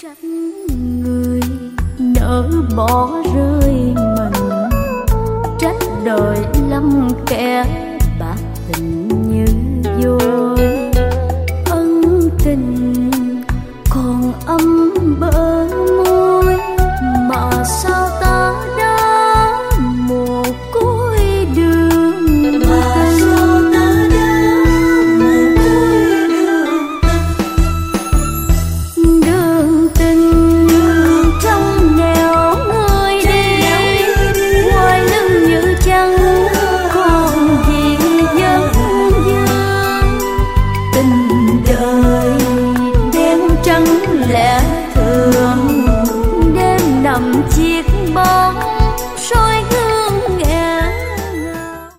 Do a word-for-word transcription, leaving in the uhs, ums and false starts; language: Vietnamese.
trách người nỡ bỏ rơi mình, trách đời lắm kẻ